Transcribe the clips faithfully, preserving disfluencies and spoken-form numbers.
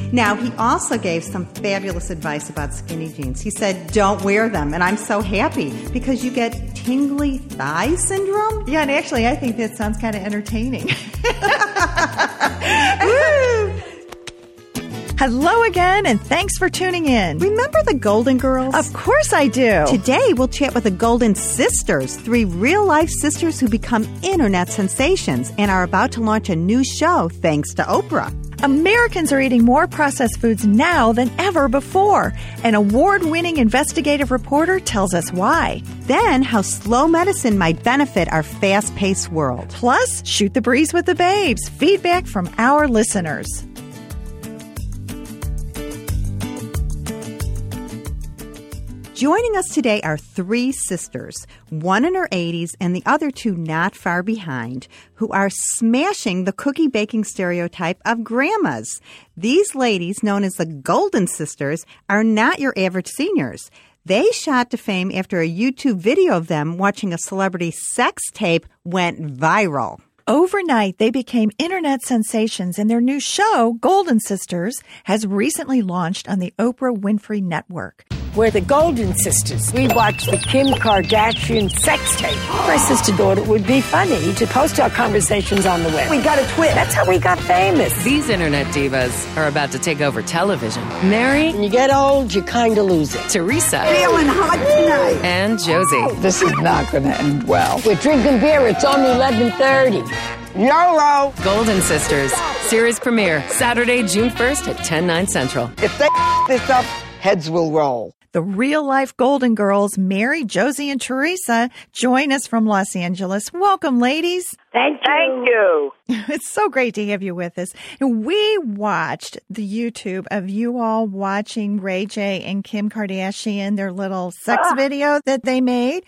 Now, he also gave some fabulous advice about skinny jeans. He said, don't wear them. And I'm so happy because you get tingly thigh syndrome. Yeah, and actually, I think that sounds kind of entertaining. Hello again, and thanks for tuning in. Remember the Golden Girls? Of course I do. Today, we'll chat with the Golden Sisters, three real-life sisters who become internet sensations and are about to launch a new show thanks to Oprah. Americans are eating more processed foods now than ever before. An award-winning investigative reporter tells us why. Then, how slow medicine might benefit our fast-paced world. Plus, Shoot the Breeze with the Babes, feedback from our listeners. Joining us today are three sisters, one in her eighties and the other two not far behind, who are smashing the cookie baking stereotype of grandmas. These ladies, known as the Golden Sisters, are not your average seniors. They shot to fame after a YouTube video of them watching a celebrity sex tape went viral. Overnight, they became internet sensations, and their new show, Golden Sisters, has recently launched on the Oprah Winfrey Network. We're the Golden Sisters. We watched the Kim Kardashian sex tape. My sister thought it would be funny to post our conversations on the web. We got a twit. That's how we got famous. These internet divas are about to take over television. Mary. When you get old, you kind of lose it. Teresa. Feeling hot tonight. And Josie. This is not going to end well. We're drinking beer. It's only eleven thirty. YOLO! Golden Sisters. Series premiere Saturday, June first at ten, nine Central. If they this up, heads will roll. The real-life Golden Girls, Mary, Josie, and Teresa, join us from Los Angeles. Welcome, ladies. Thank you. Thank you. It's so great to have you with us. We watched the YouTube of you all watching Ray J and Kim Kardashian, their little sex ah. video that they made.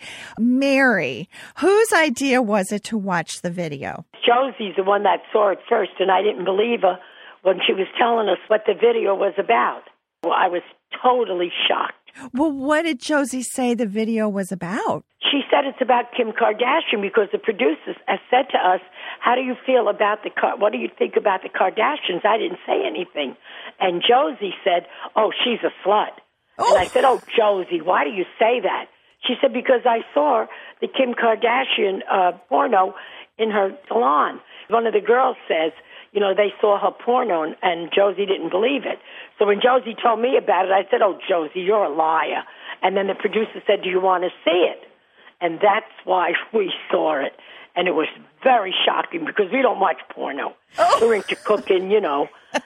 Mary, whose idea was it to watch the video? Josie's the one that saw it first, and I didn't believe her when she was telling us what the video was about. Well, I was totally shocked. Well, what did Josie say the video was about? She said it's about Kim Kardashian because the producers have said to us, how do you feel about the, what do you think about the Kardashians? I didn't say anything. And Josie said, oh, she's a slut. Oh. And I said, oh, Josie, why do you say that? She said, because I saw the Kim Kardashian uh, porno in her salon. One of the girls says, you know, they saw her porno, and, and Josie didn't believe it. So when Josie told me about it, I said, oh, Josie, you're a liar. And then the producer said, do you want to see it? And that's why we saw it. And it was very shocking because we don't watch porno. Oh. We're into cooking, you know.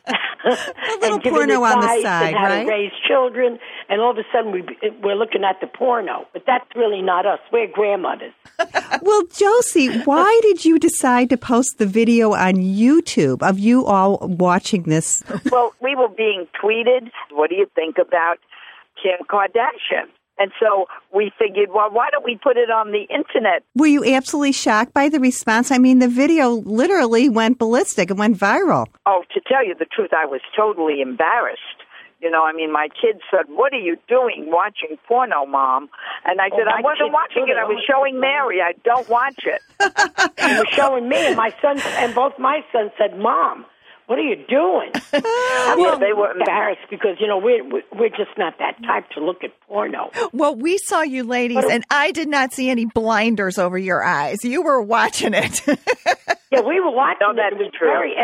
A little porno on the side, and how right? to raise children. And all of a sudden we, we're looking at the porno. But that's really not us. We're grandmothers. Well, Josie, why did you decide to post the video on YouTube of you all watching this? Well, we were being tweeted, what do you think about Kim Kardashian? And so we figured, well, why don't we put it on the Internet? Were you absolutely shocked by the response? I mean, the video literally went ballistic. It went viral. Oh, to tell you the truth, I was totally embarrassed. You know, I mean, my kids said, what are you doing watching porno, Mom? And I said, oh, I wasn't watching it. I was showing Mary. I don't watch it. You were showing me, and my son, and both my sons said, Mom, what are you doing? Well, they were embarrassed because, you know, we're, we're just not that type to look at porno. Well, we saw you ladies, and I did not see any blinders over your eyes. You were watching it. Yeah, we were watching no, that it. It was true. very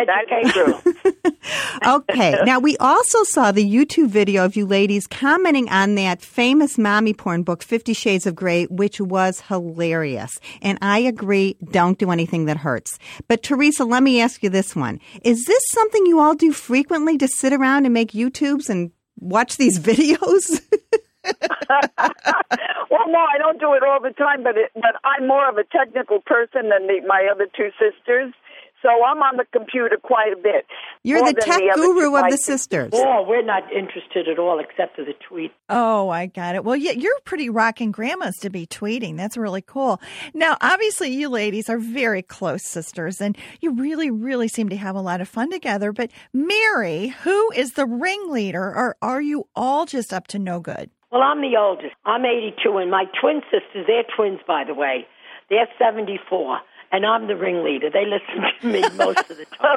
educational. Okay. Now, we also saw the YouTube video of you ladies commenting on that famous mommy porn book, Fifty Shades of Grey, which was hilarious. And I agree, don't do anything that hurts. But, Teresa, let me ask you this one. Is this something you all do frequently, to sit around and make YouTubes and watch these videos? Well, no, I don't do it all the time, but it, but I'm more of a technical person than the, my other two sisters. So I'm on the computer quite a bit. You're the tech the guru of the sisters. Oh, we're not interested at all except for the tweet. Oh, I got it. Well, yeah, you're pretty rocking grandmas to be tweeting. That's really cool. Now, obviously, you ladies are very close sisters, and you really, really seem to have a lot of fun together. But Mary, who is the ringleader, or are you all just up to no good? Well, I'm the oldest. I'm eighty-two, and my twin sisters, they're twins, by the way. They're seventy-four. and I'm the ringleader. They listen to me most of the time.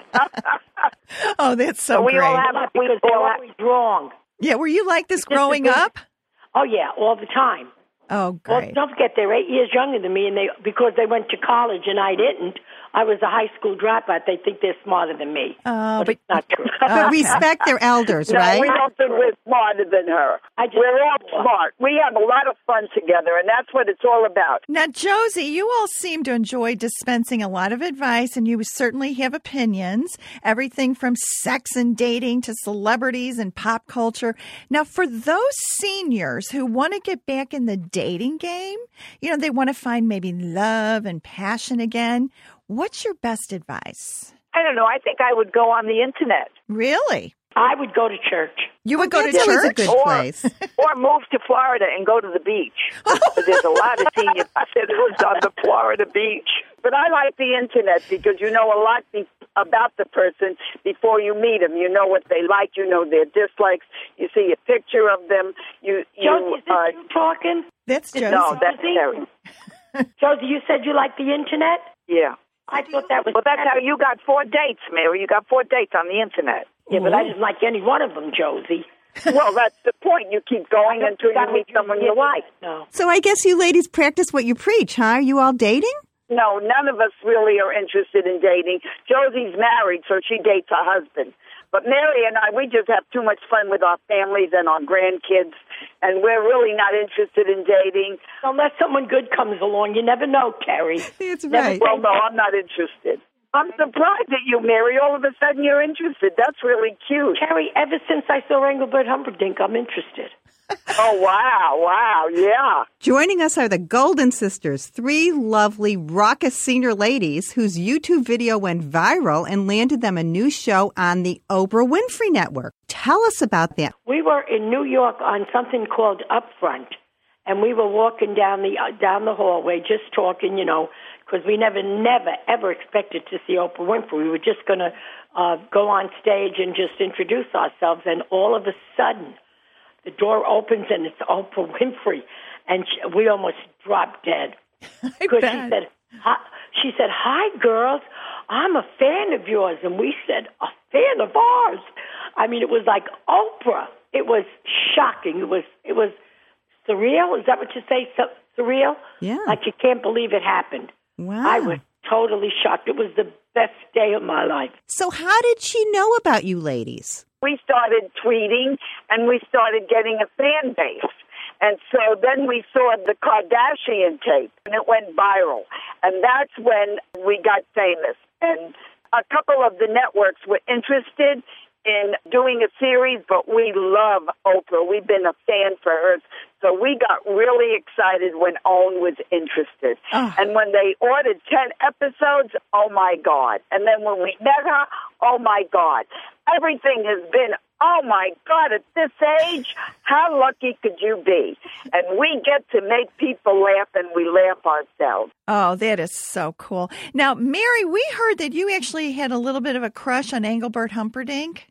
Oh, that's so, so we great. all have we because they're all have, always wrong. Yeah, were you like this Just growing because- up? Oh, yeah, all the time. Oh, Well, great. don't forget, they're eight years younger than me, and they because they went to college and I didn't. I was a high school dropout. They think they're smarter than me. Oh, but but it's not true. But Okay. respect their elders, no, right? we don't think we're smarter than her. I just- We're all smart. We have a lot of fun together, and that's what it's all about. Now, Josie, you all seem to enjoy dispensing a lot of advice, and you certainly have opinions, everything from sex and dating to celebrities and pop culture. Now, for those seniors who want to get back in the dating game, you know, they want to find maybe love and passion again, what's your best advice? I don't know. I think I would go on the internet. Really? I would go to church. You would go to That's always a church? good Or- place. Or move to Florida and go to the beach. There's a lot of senior citizens on the Florida beach. But I like the internet because you know a lot be- about the person before you meet them. You know what they like. You know their dislikes. You see a picture of them. You, you Josie, is this uh, you talking? That's Josie. no, that's Josie? Terry. Josie, you said you like the internet? Yeah. I thought that was... Well, that's how you got four dates, Mary. You got four dates on the internet. Yeah, but I didn't like any one of them, Josie. Well, that's the point. You keep going until you meet someone you like. No. So I guess you ladies practice what you preach, huh? Are you all dating? No, none of us really are interested in dating. Josie's married, so she dates her husband. But Mary and I, we just have too much fun with our families and our grandkids, and we're really not interested in dating. Unless someone good comes along, you never know, Terry. That's Never right. Well, no, I'm not interested. I'm surprised at you, Mary. All of a sudden you're interested. That's really cute. Terry, ever since I saw Engelbert Humperdinck, I'm interested. Oh, wow, wow, yeah. Joining us are the Golden Sisters, three lovely, raucous senior ladies whose YouTube video went viral and landed them a new show on the Oprah Winfrey Network. Tell us about that. We were in New York on something called Upfront, and we were walking down the uh, down the hallway, just talking, you know, because we never, never, ever expected to see Oprah Winfrey. We were just going to uh, go on stage and just introduce ourselves, and all of a sudden, the door opens and it's Oprah Winfrey, and she, we almost dropped dead because she said, hi, "She said, hi, girls, I'm a fan of yours," and we said, "A fan of ours." I mean, it was like Oprah. It was shocking. It was it was surreal. Is that what you say? So, surreal? Yeah. Like you can't believe it happened. Wow. I was totally shocked. It was the best day of my life. So how did she know about you ladies? We started tweeting, and we started getting a fan base. And so then we saw the Kardashian tape, and it went viral. And that's when we got famous. And a couple of the networks were interested in doing a series, but we love Oprah. We've been a fan for hers. So we got really excited when OWN was interested. Oh. And when they ordered ten episodes, oh, my God. And then when we met her, oh, my God. Everything has been, oh, my God, at this age, how lucky could you be? And we get to make people laugh, and we laugh ourselves. Oh, that is so cool. Now, Mary, we heard that you actually had a little bit of a crush on Engelbert Humperdinck.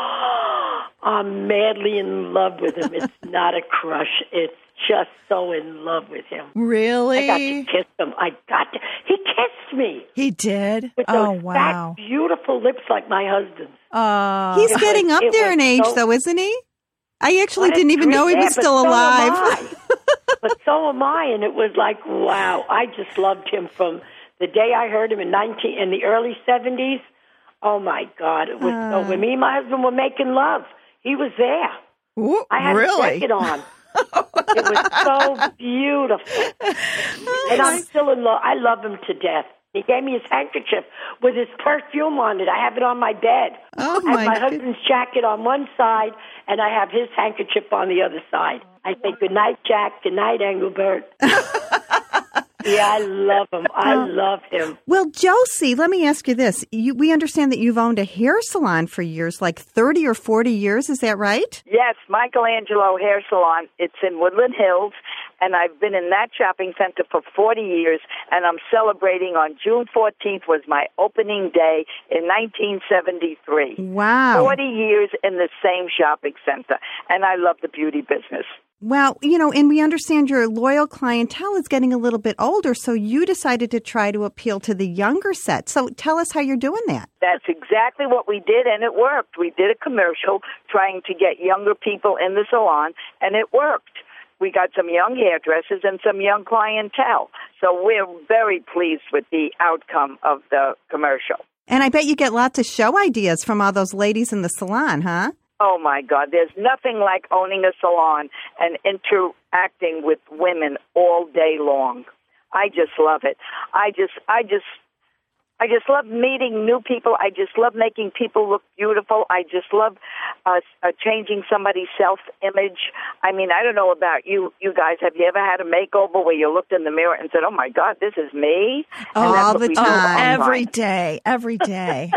I'm madly in love with him. It's not a crush. It's just so in love with him. Really? I got to kiss him. I got to. He kissed me He did? with Oh, those wow. fat, beautiful lips like my husband's. Oh, He's it getting was- up it there was in age, so- though, isn't he? I actually What a didn't even treat. know he Yeah, was but still so am alive. I. But so am I, and it was like, wow. I just loved him from the day I heard him in nineteen in the early seventies. Oh my God! It was Uh. so. When me and my husband were making love, he was there. Ooh, I had really? a jacket on. It was so beautiful. And I'm still in love. I love him to death. He gave me his handkerchief with his perfume on it. I have it on my bed. Oh, I have my my goodness. husband's jacket on one side, and I have his handkerchief on the other side. I say, good night, Jack. Good night, Engelbert. Yeah, I love him. I love him. Well, Josie, let me ask you this. You, we understand that you've owned a hair salon for years, like thirty or forty years. Is that right? Yes, Michelangelo Hair Salon. It's in Woodland Hills, and I've been in that shopping center for forty years, and I'm celebrating on June fourteenth was my opening day in nineteen seventy-three. Wow. forty years in the same shopping center, and I love the beauty business. Well, you know, and we understand your loyal clientele is getting a little bit older, so you decided to try to appeal to the younger set. So tell us how you're doing that. That's exactly what we did, and it worked. We did a commercial trying to get younger people in the salon, and it worked. We got some young hairdressers and some young clientele. So we're very pleased with the outcome of the commercial. And I bet you get lots of show ideas from all those ladies in the salon, huh? Oh, my God. There's nothing like owning a salon and interacting with women all day long. I just love it. I just, I just, I just love meeting new people. I just love making people look beautiful. I just love uh, uh, changing somebody's self-image. I mean, I don't know about you, you guys. Have you ever had a makeover where you looked in the mirror and said, "Oh my God, this is me"? All the time, oh, every day, every day.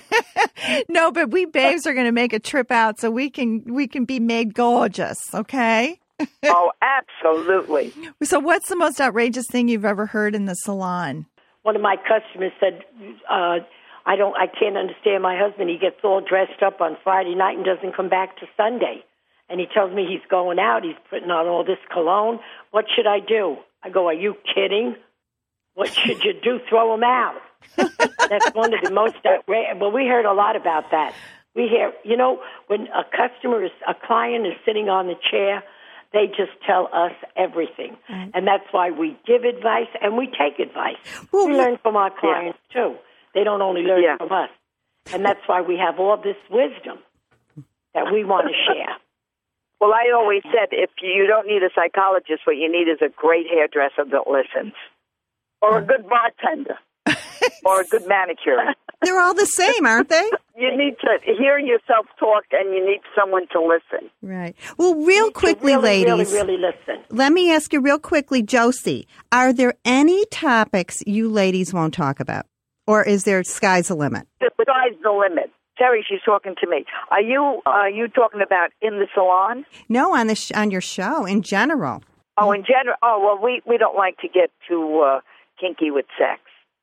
No, but we babes are going to make a trip out so we can we can be made gorgeous. Okay. Oh, absolutely. So, what's the most outrageous thing you've ever heard in the salon? One of my customers said, uh, I don't, I can't understand my husband. He gets all dressed up on Friday night and doesn't come back to Sunday. And he tells me he's going out. He's putting on all this cologne. What should I do? I go, are you kidding? What should you do? Throw him out. That's one of the most outrageous. Well, we heard a lot about that. We hear, you know, when a customer is, a client is sitting on the chair, they just tell us everything. Mm-hmm. And that's why we give advice and we take advice. Well, we learn from our clients, yeah. too. They don't only learn yeah. from us. And that's why we have all this wisdom that we want to share. Well, I always said if you don't need a psychologist, what you need is a great hairdresser that listens. Or a good bartender. Or a good manicure. They're all the same, aren't they? You need to hear yourself talk, and you need someone to listen. Right. Well, real quickly, really, ladies. Really, really listen. Let me ask you real quickly, Josie, are there any topics you ladies won't talk about? Or is there sky's the limit? The sky's the limit. Terry, she's talking to me. Are you are you talking about in the salon? No, on the sh- on your show in general. Oh, in general. Oh, well, we, we don't like to get too uh, kinky with sex.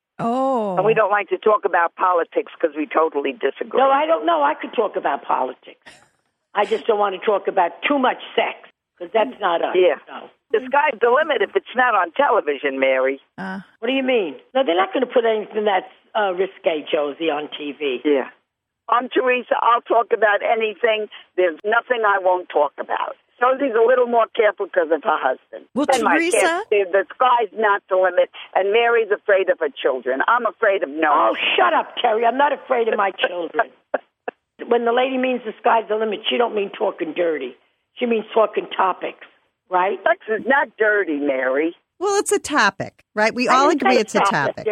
Oh. And we don't like to talk about politics because we totally disagree. No, I don't know. I could talk about politics. I just don't want to talk about too much sex because that's not us. Yeah. No. The sky's the limit if it's not on television, Mary. Uh, what do you mean? No, they're not going to put anything that's uh, risque, Josie, on T V. Yeah. I'm Teresa. I'll talk about anything. There's nothing I won't talk about. Josie's a little more careful because of her husband. Well, and Teresa, the sky's not the limit, and Mary's afraid of her children. I'm afraid of no. Oh, shut up, Terry. I'm not afraid of my children. When the lady means the sky's the limit, she don't mean talking dirty. She means talking topics, right? Sex is not dirty, Mary. Well, it's a topic, right? We all agree it's a topic.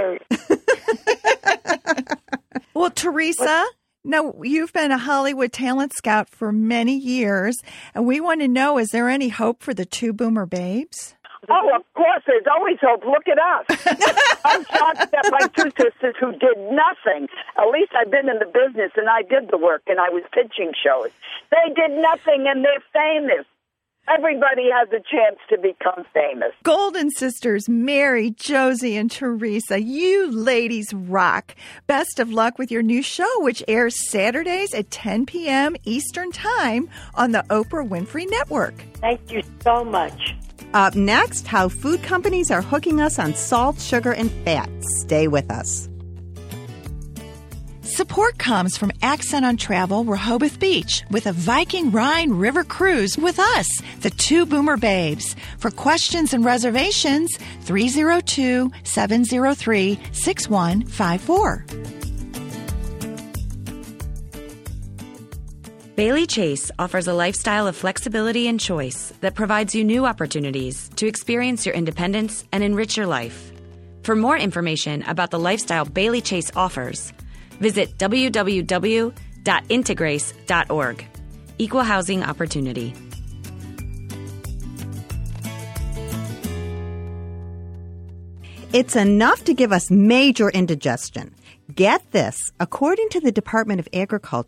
Well, Teresa, now you've been a Hollywood talent scout for many years, and we want to know, is there any hope for the two Boomer Babes? Oh, of course, there's always hope. Look at us. I'm shocked that my two sisters who did nothing. At least I've been in the business, and I did the work, and I was pitching shows. They did nothing, and they're famous. Everybody has a chance to become famous. Golden Sisters, Mary, Josie, and Teresa, you ladies rock. Best of luck with your new show, which airs Saturdays at ten p.m. Eastern Time on the Oprah Winfrey Network. Thank you so much. Up next, how food companies are hooking us on salt, sugar, and fat. Stay with us. Support comes from Accent on Travel Rehoboth Beach with a Viking Rhine River cruise with us, the two Boomer Babes. For questions and reservations, three oh two, seven oh three, six one five four. Bailey Chase offers a lifestyle of flexibility and choice that provides you new opportunities to experience your independence and enrich your life. For more information about the lifestyle Bailey Chase offers, visit w w w dot integrace dot org. Equal housing opportunity. It's enough to give us major indigestion. Get this. According to the Department of Agriculture,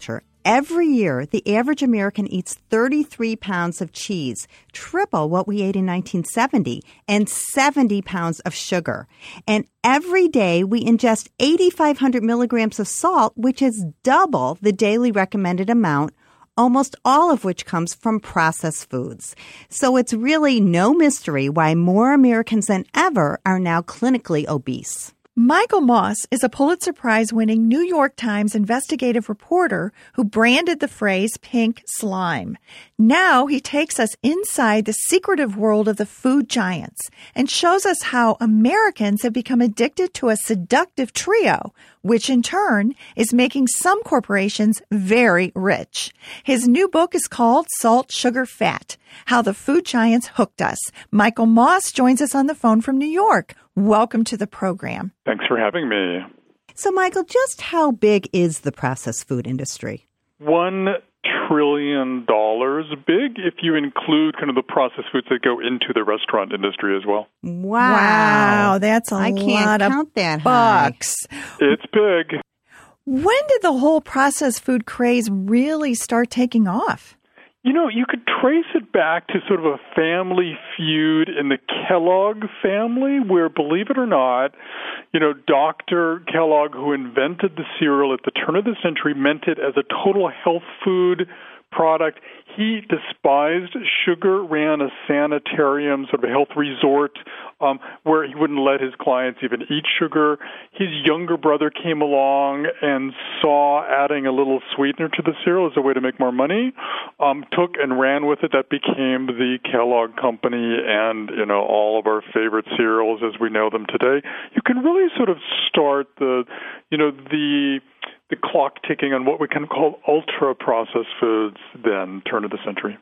Every year, the average American eats thirty-three pounds of cheese, triple what we ate in nineteen seventy, and seventy pounds of sugar. And every day, we ingest eighty-five hundred milligrams of salt, which is double the daily recommended amount, almost all of which comes from processed foods. So it's really no mystery why more Americans than ever are now clinically obese. Michael Moss is a Pulitzer Prize-winning New York Times investigative reporter who branded the phrase pink slime. Now he takes us inside the secretive world of the food giants and shows us how Americans have become addicted to a seductive trio, which in turn is making some corporations very rich. His new book is called Salt, Sugar, Fat: How the Food Giants Hooked Us. Michael Moss joins us on the phone from New York. Welcome to the program. Thanks for having me. So, Michael, just how big is the processed food industry? One trillion dollars big if you include kind of the processed foods that go into the restaurant industry as well. Wow. Wow, that's a I lot can't of count that bucks. It's big. When did the whole processed food craze really start taking off? You know, you could trace it back to sort of a family feud in the Kellogg family where, believe it or not, you know, Doctor Kellogg, who invented the cereal at the turn of the century, meant it as a total health food product. He despised sugar, ran a sanitarium, sort of a health resort, um, where he wouldn't let his clients even eat sugar. His younger brother came along and saw adding a little sweetener to the cereal as a way to make more money, um, took and ran with it. That became the Kellogg Company and, you know, all of our favorite cereals as we know them today. You can really sort of start the, you know, the... the clock ticking on what we can call ultra-processed foods then, turn of the century.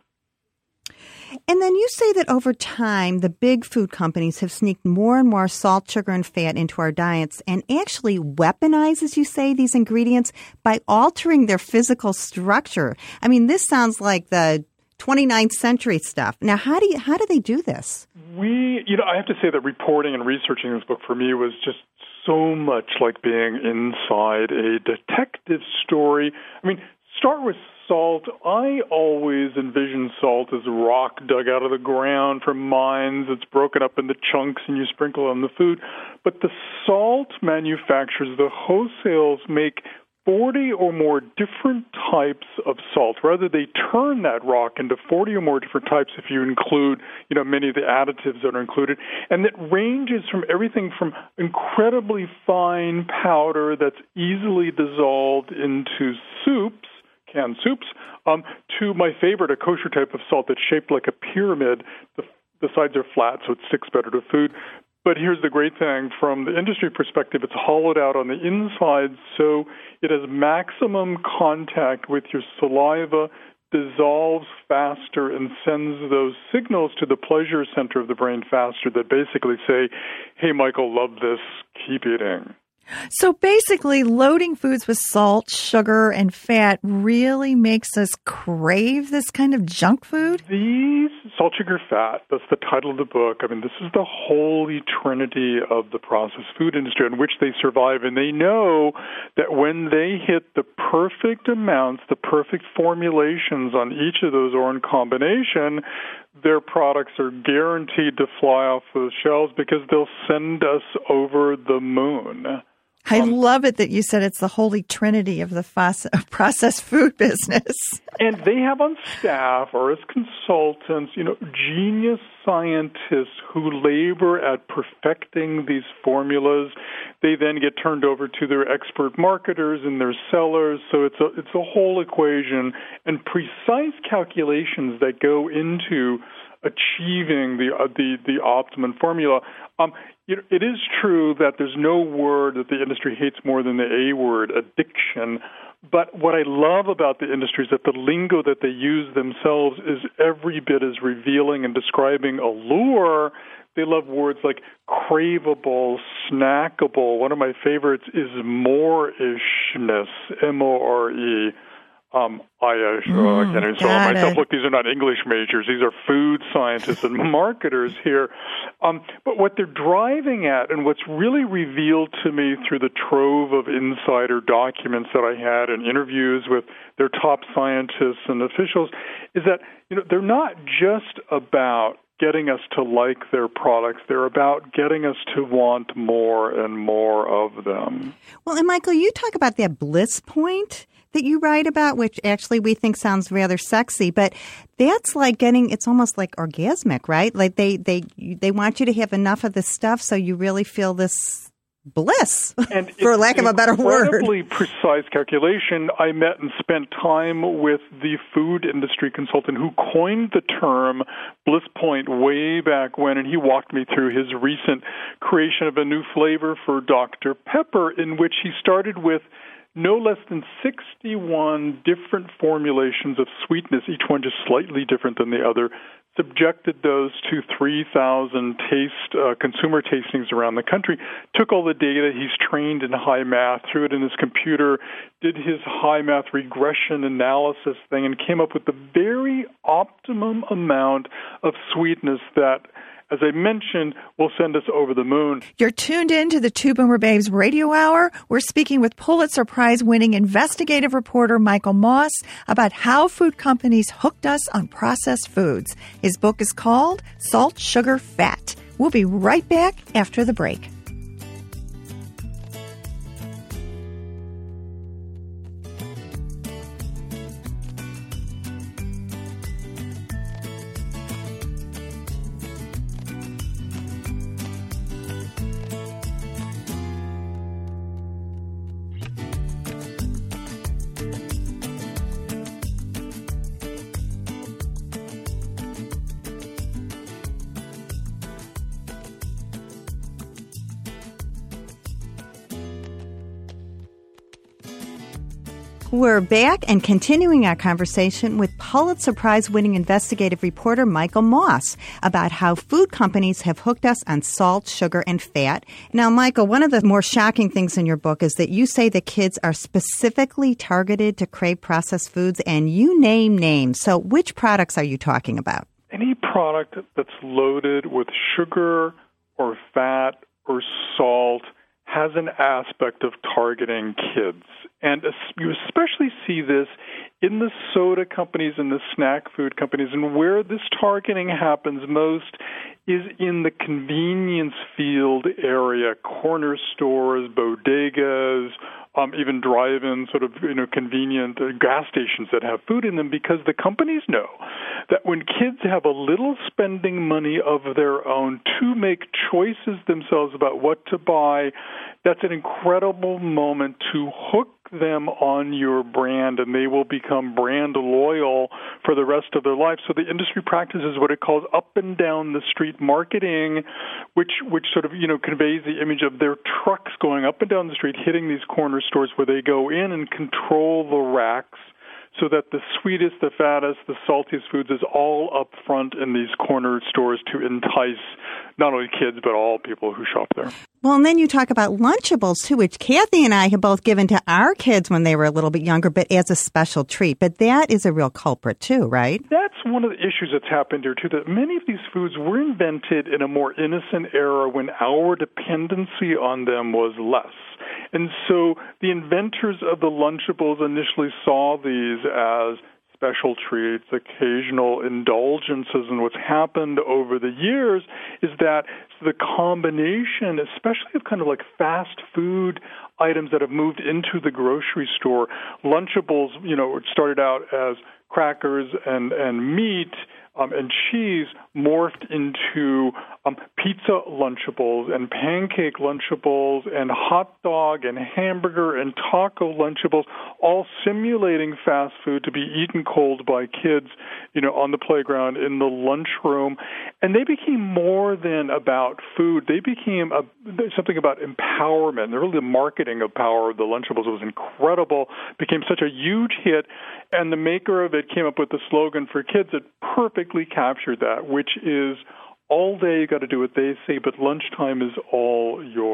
And then you say that over time, the big food companies have sneaked more and more salt, sugar, and fat into our diets and actually weaponize, as you say, these ingredients by altering their physical structure. I mean, this sounds like the twenty-ninth century stuff. Now, how do you, how do they do this? We, you know, I have to say that reporting and researching this book for me was just so much like being inside a detective story. I mean, start with salt. I always envision salt as rock dug out of the ground from mines. It's broken up into chunks and you sprinkle on the food. But the salt manufacturers, the wholesales, make forty or more different types of salt. Rather, they turn that rock into forty or more different types if you include, you know, many of the additives that are included. And it ranges from everything from incredibly fine powder that's easily dissolved into soups, canned soups, um, to my favorite, a kosher type of salt that's shaped like a pyramid. The, the sides are flat, so it sticks better to food. But here's the great thing. From the industry perspective, it's hollowed out on the inside, so it has maximum contact with your saliva, dissolves faster, and sends those signals to the pleasure center of the brain faster that basically say, hey, Michael, love this, keep eating. So basically, loading foods with salt, sugar, and fat really makes us crave this kind of junk food? These salt, sugar, fat, that's the title of the book. I mean, this is the holy trinity of the processed food industry in which they survive. And they know that when they hit the perfect amounts, the perfect formulations on each of those or in combination, their products are guaranteed to fly off the shelves because they'll send us over the moon. I um, love it that you said it's the holy trinity of the fos- processed food business. And they have on staff or as consultants, you know, genius scientists who labor at perfecting these formulas. They then get turned over to their expert marketers and their sellers. So it's a, it's a whole equation and precise calculations that go into achieving the uh, the the optimum formula. Um, you know, it is true that there's no word that the industry hates more than the A word, addiction. But what I love about the industry is that the lingo that they use themselves is every bit as revealing and describing allure. They love words like craveable, snackable. One of my favorites is more-ishness, M O R E. Um, I, uh, mm, I can't even tell myself, look, these are not English majors. These are food scientists and marketers here. Um, but what they're driving at, and what's really revealed to me through the trove of insider documents that I had and interviews with their top scientists and officials, is that you know they're not just about getting us to like their products. They're about getting us to want more and more of them. Well, and Michael, you talk about that bliss point that you write about, which actually we think sounds rather sexy, but that's like getting, it's almost like orgasmic, right? Like they, they, they want you to have enough of this stuff so you really feel this bliss, and for lack of a better word. Incredibly precise calculation. I met and spent time with the food industry consultant who coined the term bliss point way back when, and he walked me through his recent creation of a new flavor for Doctor Pepper, in which he started with no less than sixty-one different formulations of sweetness, each one just slightly different than the other, subjected those to three thousand taste uh, consumer tastings around the country, took all the data, he's trained in high math, threw it in his computer, did his high math regression analysis thing, and came up with the very optimum amount of sweetness that, as I mentioned, will send us over the moon. You're tuned in to the Two Boomer Babes Radio Hour. We're speaking with Pulitzer Prize-winning investigative reporter Michael Moss about how food companies hooked us on processed foods. His book is called Salt, Sugar, Fat. We'll be right back after the break. We're back and continuing our conversation with Pulitzer Prize-winning investigative reporter Michael Moss about how food companies have hooked us on salt, sugar, and fat. Now, Michael, one of the more shocking things in your book is that you say that kids are specifically targeted to crave processed foods, and you name names. So which products are you talking about? Any product that's loaded with sugar or fat or salt has an aspect of targeting kids. And you especially see this in the soda companies and the snack food companies. And where this targeting happens most is in the convenience field area, corner stores, bodegas, um, even drive-in sort of, you know, convenient uh, gas stations that have food in them, because the companies know that when kids have a little spending money of their own to make choices themselves about what to buy, that's an incredible moment to hook them on your brand, and they will become brand loyal for the rest of their life. So the industry practices what it calls up and down the street marketing, which which sort of, you know, conveys the image of their trucks going up and down the street, hitting these corner stores where they go in and control the racks, so that the sweetest, the fattest, the saltiest foods is all up front in these corner stores to entice not only kids but all people who shop there. Well, and then you talk about Lunchables, too, which Kathy and I have both given to our kids when they were a little bit younger, but as a special treat. But that is a real culprit, too, right? That's one of the issues that's happened here, too, that many of these foods were invented in a more innocent era when our dependency on them was less. And so the inventors of the Lunchables initially saw these as special treats, occasional indulgences, and what's happened over the years is that the combination, especially of kind of like fast food items that have moved into the grocery store, Lunchables, you know, it started out as crackers and, and meat um, and cheese, morphed into um, pizza Lunchables and pancake Lunchables and hot dog and hamburger and taco Lunchables, all simulating fast food to be eaten cold by kids, you know, on the playground, in the lunchroom. And they became more than about food. They became a, something about empowerment. Really, the marketing of power of the Lunchables was incredible, became such a huge hit, and the maker of it came up with the slogan for kids that perfectly captured that, which is, all day you got to do what they say, but lunchtime is all yours.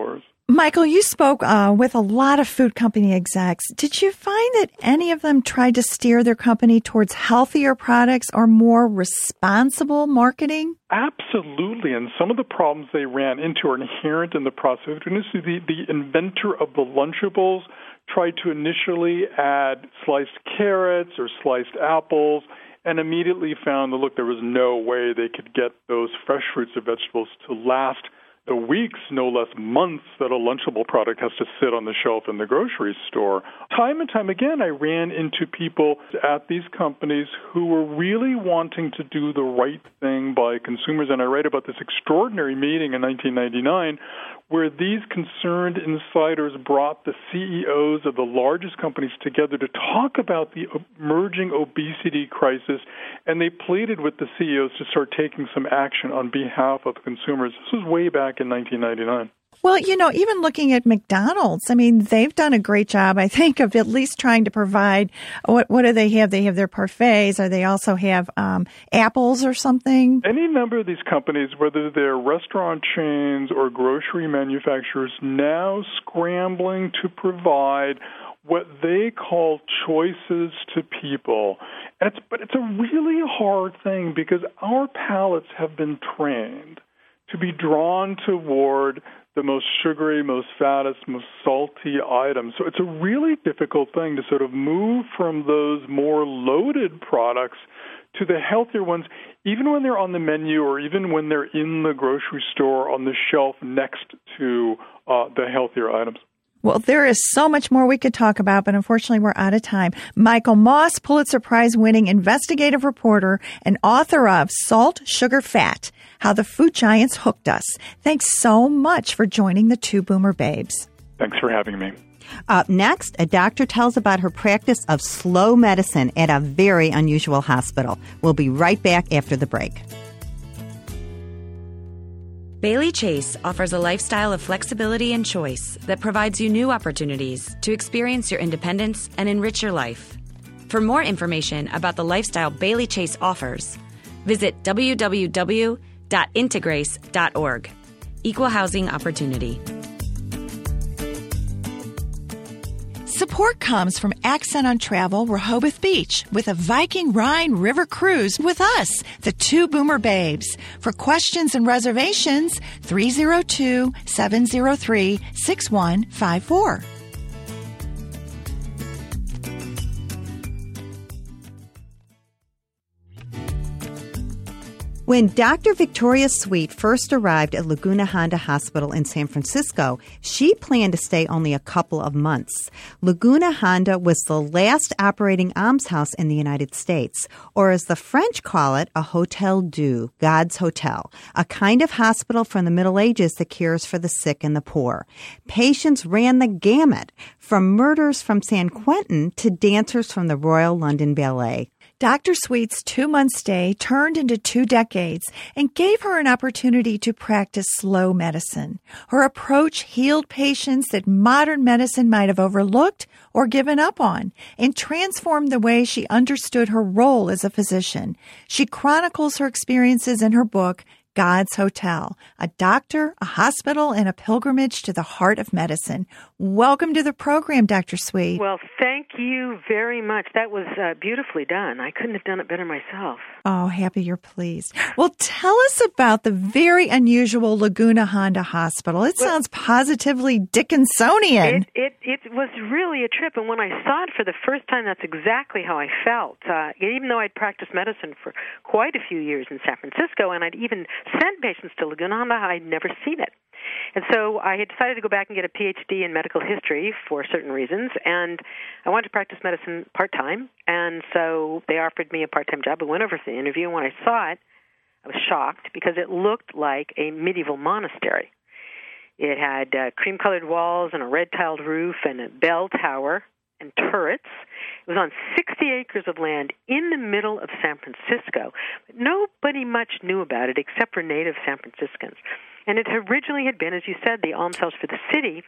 Michael, you spoke uh, with a lot of food company execs. Did you find that any of them tried to steer their company towards healthier products or more responsible marketing? Absolutely, and some of the problems they ran into are inherent in the process. The, the inventor of the Lunchables tried to initially add sliced carrots or sliced apples and immediately found that, look, there was no way they could get those fresh fruits or vegetables to last the weeks, no less months, that a Lunchable product has to sit on the shelf in the grocery store. Time and time again, I ran into people at these companies who were really wanting to do the right thing by consumers, and I write about this extraordinary meeting in nineteen ninety-nine where these concerned insiders brought the C E Os of the largest companies together to talk about the emerging obesity crisis, and they pleaded with the C E Os to start taking some action on behalf of consumers. This was way back in nineteen ninety-nine. Well, you know, even looking at McDonald's, I mean, they've done a great job, I think, of at least trying to provide, what what do they have? They have their parfaits, or they also have um, apples or something? Any number of these companies, whether they're restaurant chains or grocery manufacturers, now scrambling to provide what they call choices to people. And it's, but it's a really hard thing because our palates have been trained to be drawn toward the most sugary, most fattest, most salty items. So it's a really difficult thing to sort of move from those more loaded products to the healthier ones, even when they're on the menu or even when they're in the grocery store on the shelf next to uh, the healthier items. Well, there is so much more we could talk about, but unfortunately we're out of time. Michael Moss, Pulitzer Prize-winning investigative reporter and author of Salt, Sugar, Fat, How the Food Giants Hooked Us. Thanks so much for joining the Two Boomer Babes. Thanks for having me. Up next, a doctor tells about her practice of slow medicine at a very unusual hospital. We'll be right back after the break. Bailey Chase offers a lifestyle of flexibility and choice that provides you new opportunities to experience your independence and enrich your life. For more information about the lifestyle Bailey Chase offers, visit w w w dot integrace dot org. Equal housing opportunity. Support comes from Accent on Travel Rehoboth Beach with a Viking Rhine River cruise with us, the Two Boomer Babes. For questions and reservations, three oh two, seven oh three, six one five four. When Doctor Victoria Sweet first arrived at Laguna Honda Hospital in San Francisco, she planned to stay only a couple of months. Laguna Honda was the last operating almshouse in the United States, or as the French call it, a Hotel Dieu, God's Hotel, a kind of hospital from the Middle Ages that cares for the sick and the poor. Patients ran the gamut, from murderers from San Quentin to dancers from the Royal London Ballet. Doctor Sweet's two-month stay turned into two decades and gave her an opportunity to practice slow medicine. Her approach healed patients that modern medicine might have overlooked or given up on, and transformed the way she understood her role as a physician. She chronicles her experiences in her book, God's Hotel, a doctor, a hospital, and a pilgrimage to the heart of medicine. Welcome to the program, Doctor Sweet. Well, thank you very much. That was uh, beautifully done. I couldn't have done it better myself. Oh, happy you're pleased. Well, tell us about the very unusual Laguna Honda Hospital. It well, sounds positively Dickinsonian. It, it, it was really a trip, and when I saw it for the first time, that's exactly how I felt. Uh, even though I'd practiced medicine for quite a few years in San Francisco, and I'd even sent patients to Laguna Honda, I'd never seen it. And so I had decided to go back and get a P H D in medical history for certain reasons, and I wanted to practice medicine part-time, and so they offered me a part-time job. I went over for the interview, and when I saw it, I was shocked because it looked like a medieval monastery. It had uh, cream-colored walls and a red-tiled roof and a bell tower and turrets. It was on sixty acres of land in the middle of San Francisco. But nobody much knew about it except for native San Franciscans. And it originally had been, as you said, the almshouse for the city.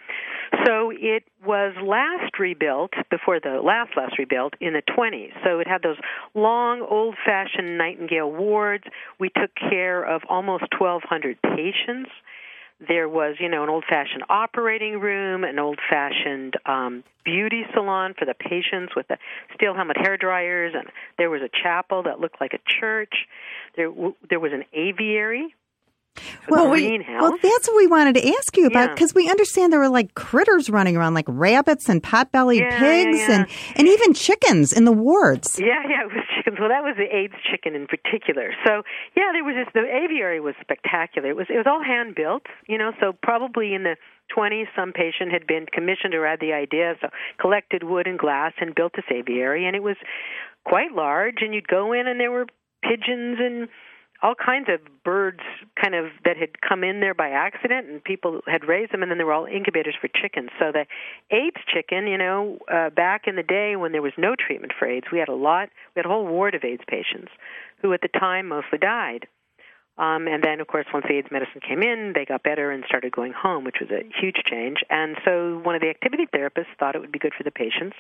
So it was last rebuilt, before the last last rebuilt, in the twenties. So it had those long, old-fashioned Nightingale wards. We took care of almost twelve hundred patients. There was, you know, an old-fashioned operating room, an old-fashioned um, beauty salon for the patients with the steel helmet hair dryers, and there was a chapel that looked like a church. There, w- there was an aviary. Well, we, well, that's what we wanted to ask you about, because yeah. we understand there were like critters running around, like rabbits and pot-bellied yeah, pigs yeah. and, and even chickens in the wards. Yeah, yeah, it was chickens. Well, that was the AIDS chicken in particular. So, yeah, there was this, the aviary was spectacular. It was it was all hand-built, you know, so probably in the twenties, some patient had been commissioned or had the idea, so collected wood and glass and built this aviary, and it was quite large, and you'd go in and there were pigeons and all kinds of birds kind of that had come in there by accident, and people had raised them, and then they were all incubators for chickens. So the AIDS chicken, you know, uh, back in the day when there was no treatment for AIDS, we had a lot, we had a whole ward of AIDS patients who at the time mostly died. Um, and then, of course, once the AIDS medicine came in, they got better and started going home, which was a huge change. And so one of the activity therapists thought it would be good for the patients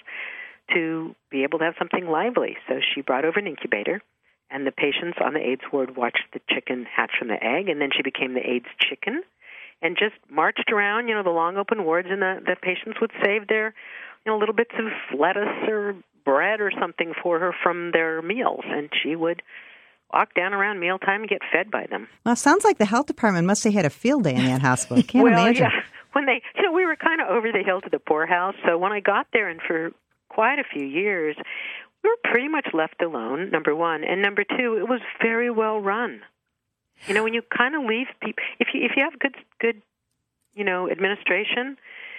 to be able to have something lively. So she brought over an incubator, and the patients on the AIDS ward watched the chicken hatch from the egg, and then she became the AIDS chicken and just marched around, you know, the long open wards, and the, the patients would save their, you know, little bits of lettuce or bread or something for her from their meals, and she would walk down around mealtime and get fed by them. Well, it sounds like the health department must have had a field day in that hospital. I can't well, imagine. Yeah. When they, you know, we were kind of over the hill to the poorhouse, so when I got there, and for quite a few years, we were pretty much left alone, number one. And number two, it was very well run. You know, when you kind of leave people, if you if you have good, good, you know, administration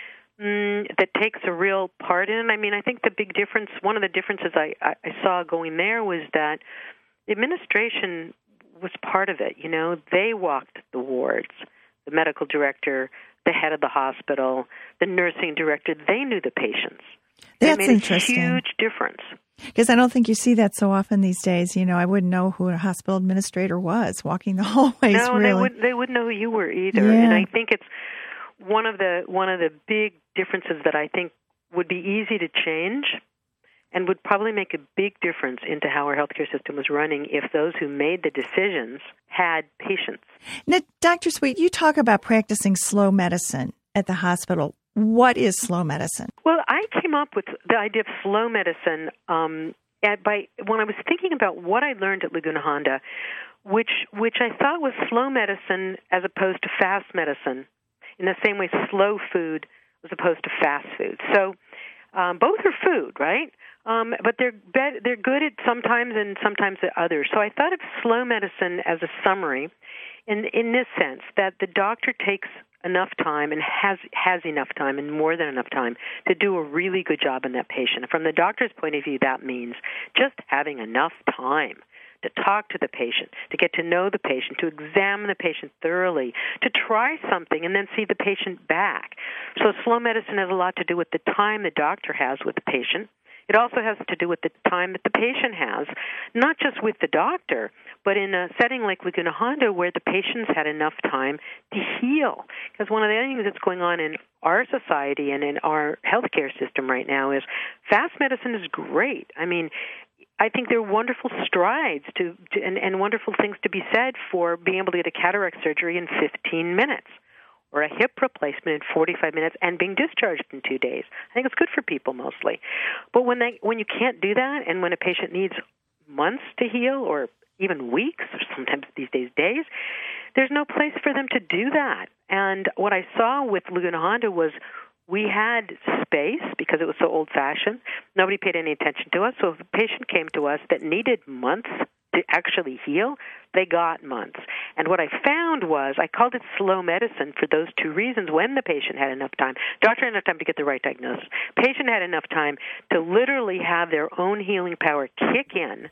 mm, that takes a real part in it. I mean, I think the big difference, one of the differences I, I, I saw going there was that the administration was part of it. You know, they walked the wards, the medical director, the head of the hospital, the nursing director, they knew the patients. That's it made interesting. a huge difference. Because I don't think you see that so often these days. You know, I wouldn't know who a hospital administrator was walking the hallways. No, really. they wouldn't. They wouldn't know who you were either. Yeah. And I think it's one of the one of the big differences that I think would be easy to change, and would probably make a big difference into how our healthcare system was running if those who made the decisions had patience. Now, Doctor Sweet, you talk about practicing slow medicine at the hospital. What is slow medicine? Well, I came up with the idea of slow medicine um, at, by when I was thinking about what I learned at Laguna Honda, which which I thought was slow medicine as opposed to fast medicine, in the same way slow food as opposed to fast food. So um, both are food, right? Um, but they're be- they're good at sometimes and sometimes at others. So I thought of slow medicine as a summary, in in this sense that the doctor takes enough time and has has enough time and more than enough time to do a really good job on that patient. From the doctor's point of view, that means just having enough time to talk to the patient, to get to know the patient, to examine the patient thoroughly, to try something and then see the patient back. So slow medicine has a lot to do with the time the doctor has with the patient. It also has to do with the time that the patient has, not just with the doctor, but in a setting like Laguna Honda where the patients had enough time to heal. Because one of the things that's going on in our society and in our healthcare system right now is fast medicine is great. I mean, I think there are wonderful strides to, to and, and wonderful things to be said for being able to get a cataract surgery in fifteen minutes. Or a hip replacement in forty-five minutes and being discharged in two days. I think it's good for people mostly. But when they, when you can't do that, and when a patient needs months to heal, or even weeks, or sometimes these days days, there's no place for them to do that. And what I saw with Laguna Honda was we had space because it was so old-fashioned. Nobody paid any attention to us. So if a patient came to us that needed months to actually heal, they got months. And what I found was, I called it slow medicine for those two reasons. When the patient had enough time, doctor had enough time to get the right diagnosis, patient had enough time to literally have their own healing power kick in,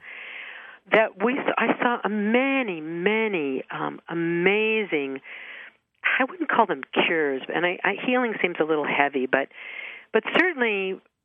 that we I saw many, many um, amazing, I wouldn't call them cures, and I, I, healing seems a little heavy, but but certainly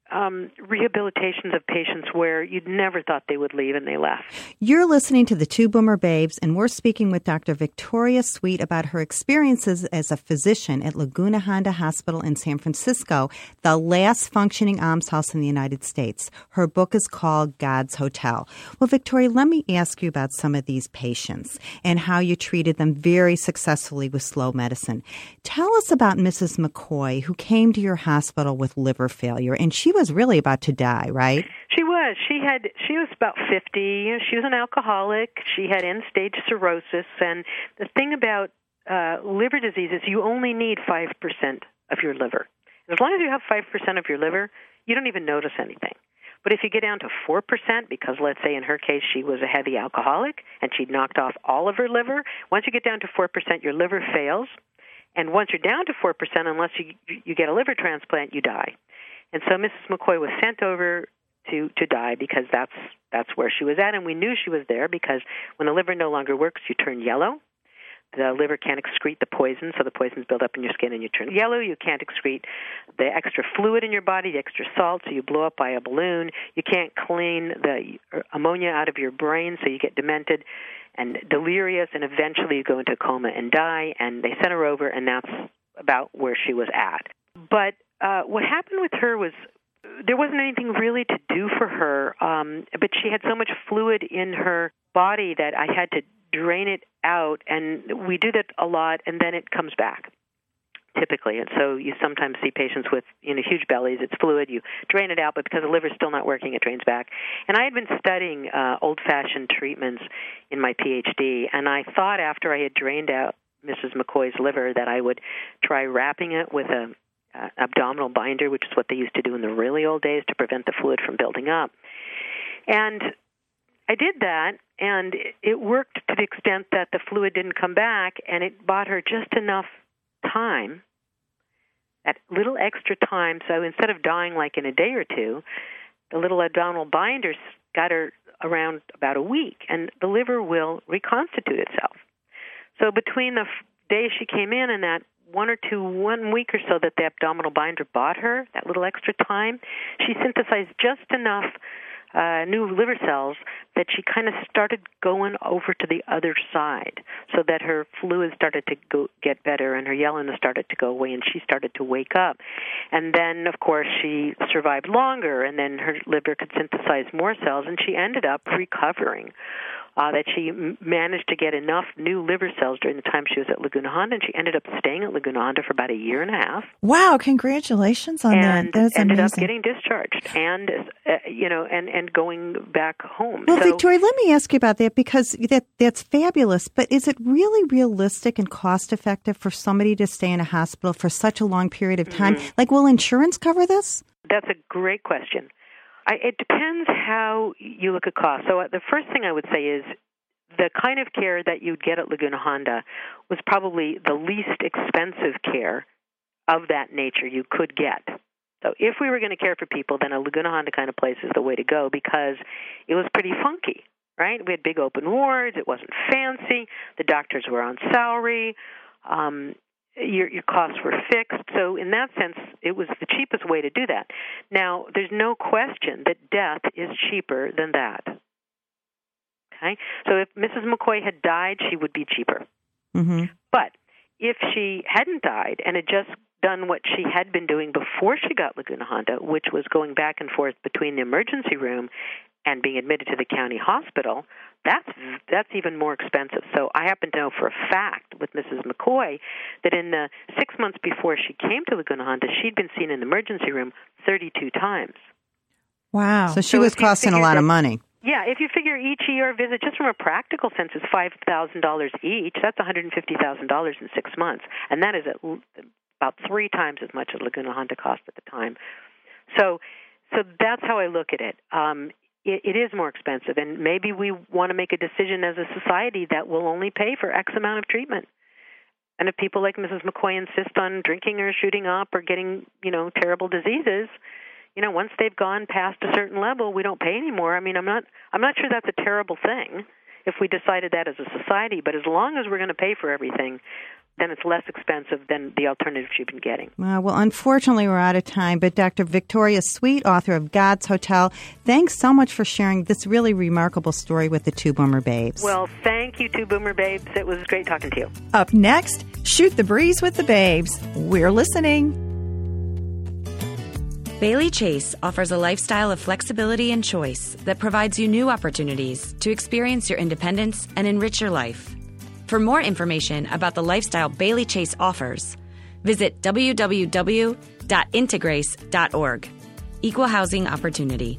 um, rehabilitations of patients where you'd never thought they would leave and they left. You're listening to the Two Boomer Babes, and we're speaking with Doctor Victoria Sweet about her experiences as a physician at Laguna Honda Hospital in San Francisco, the last functioning almshouse in the United States. Her book is called God's Hotel. Well, Victoria, let me ask you about some of these patients and how you treated them very successfully with slow medicine. Tell us about Missus McCoy, who came to your hospital with liver failure, and she was really about to die, right? She was. She had. She was about fifty. You know, she was an alcoholic. She had end-stage cirrhosis. And the thing about uh, liver disease is you only need five percent of your liver. As long as you have five percent of your liver, you don't even notice anything. But if you get down to four percent, because let's say in her case she was a heavy alcoholic and she'd knocked off all of her liver, once you get down to four percent, your liver fails. And once you're down to four percent, unless you you get a liver transplant, you die. And so Missus McCoy was sent over to, to die because that's that's where she was at. And we knew she was there because when the liver no longer works, you turn yellow. The liver can't excrete the poison, so the poisons build up in your skin and you turn yellow. You can't excrete the extra fluid in your body, the extra salt, so you blow up by a balloon. You can't clean the ammonia out of your brain, so you get demented and delirious, and eventually you go into a coma and die, and they sent her over, and that's about where she was at. But uh, what happened with her was there wasn't anything really to do for her, um, but she had so much fluid in her body that I had to drain it out, and we do that a lot, and then it comes back, typically. And so you sometimes see patients with, you know, huge bellies. It's fluid. You drain it out, but because the liver's still not working, it drains back. And I had been studying uh, old-fashioned treatments in my P H D, and I thought after I had drained out Missus McCoy's liver that I would try wrapping it with a uh, abdominal binder, which is what they used to do in the really old days to prevent the fluid from building up. And I did that, and it worked to the extent that the fluid didn't come back, and it bought her just enough time, that little extra time, so instead of dying like in a day or two, the little abdominal binders got her around about a week, and the liver will reconstitute itself. So between the f- day she came in and that one or two, one week or so that the abdominal binder bought her, that little extra time, she synthesized just enough Uh, new liver cells that she kind of started going over to the other side, so that her fluid started to go, get better, and her yellowness started to go away, and she started to wake up. And then, of course, she survived longer, and then her liver could synthesize more cells, and she ended up recovering. Uh, that she m- managed to get enough new liver cells during the time she was at Laguna Honda, and she ended up staying at Laguna Honda for about a year and a half. Wow, congratulations on and that. That's ended amazing. up getting discharged and, uh, you know, and, and going back home. Well, so, Victoria, let me ask you about that, because that that's fabulous, but is it really realistic and cost-effective for somebody to stay in a hospital for such a long period of time? Mm-hmm. Like, will insurance cover this? That's a great question. I, it depends how you look at cost. So uh, the first thing I would say is the kind of care that you'd get at Laguna Honda was probably the least expensive care of that nature you could get. So if we were going to care for people, then a Laguna Honda kind of place is the way to go, because it was pretty funky, right? We had big open wards. It wasn't fancy. The doctors were on salary. Um, Your, your costs were fixed. So in that sense, it was the cheapest way to do that. Now, there's no question that death is cheaper than that. Okay? So if Missus McCoy had died, she would be cheaper. Mm-hmm. But if she hadn't died and had just done what she had been doing before she got Laguna Honda, which was going back and forth between the emergency room and being admitted to the county hospital, that's that's even more expensive. So I happen to know for a fact with Missus McCoy that in the six months before she came to Laguna Honda, she'd been seen in the emergency room thirty-two times. Wow. So she so was costing a lot that, of money. Yeah, if you figure each E R visit, just from a practical sense, is five thousand dollars each, that's one hundred fifty thousand dollars in six months. And that is at about three times as much as Laguna Honda cost at the time. So so that's how I look at it. Um, it. It is more expensive, and maybe we want to make a decision as a society that will only pay for X amount of treatment. And if people like Missus McCoy insist on drinking or shooting up or getting, you know, terrible diseases, you know, once they've gone past a certain level, we don't pay anymore. I mean, I'm not I'm not sure that's a terrible thing if we decided that as a society, but as long as we're going to pay for everything, then it's less expensive than the alternatives you've been getting. Uh, well, unfortunately, we're out of time. But Doctor Victoria Sweet, author of God's Hotel, thanks so much for sharing this really remarkable story with the Two Boomer Babes. Well, thank you, Two Boomer Babes. It was great talking to you. Up next, Shoot the Breeze with the Babes. We're listening. Bailey Chase offers a lifestyle of flexibility and choice that provides you new opportunities to experience your independence and enrich your life. For more information about the lifestyle Bailey Chase offers, visit w w w dot integrace dot org. Equal housing opportunity.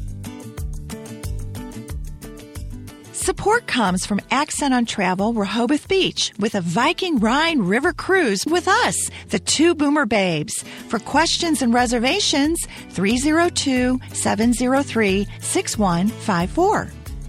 Support comes from Accent on Travel Rehoboth Beach with a Viking Rhine River cruise with us, the Two Boomer Babes. For questions and reservations, three oh two, seven oh three, six one five four.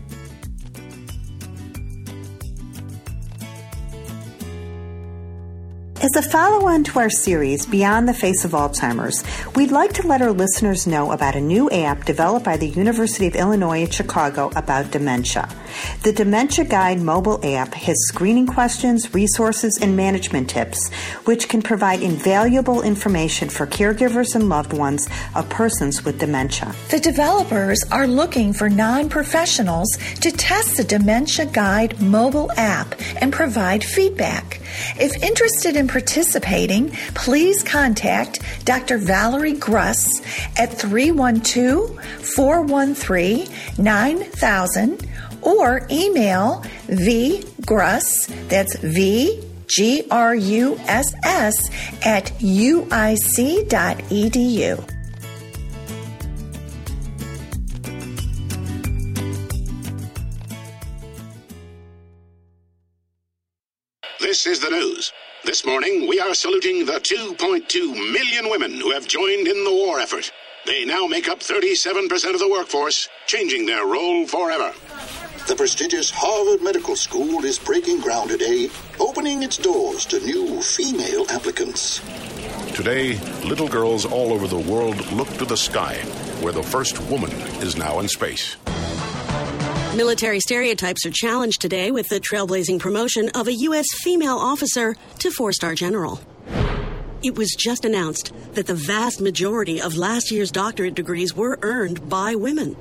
As a follow-on to our series, Beyond the Face of Alzheimer's, we'd like to let our listeners know about a new app developed by the University of Illinois at Chicago about dementia. The Dementia Guide mobile app has screening questions, resources, and management tips, which can provide invaluable information for caregivers and loved ones of persons with dementia. The developers are looking for non-professionals to test the Dementia Guide mobile app and provide feedback. If interested in participating, please contact Doctor Valerie Gruss at three one two, four one three, nine thousand or email vgruss, that's V G R U S S, at U I C dot E D U. This is the news. This morning, we are saluting the two point two million women who have joined in the war effort. They now make up thirty-seven percent of the workforce, changing their role forever. The prestigious Harvard Medical School is breaking ground today, opening its doors to new female applicants. Today, little girls all over the world look to the sky, where the first woman is now in space. Military stereotypes are challenged today with the trailblazing promotion of a U S female officer to four-star general. It was just announced that the vast majority of last year's doctorate degrees were earned by women.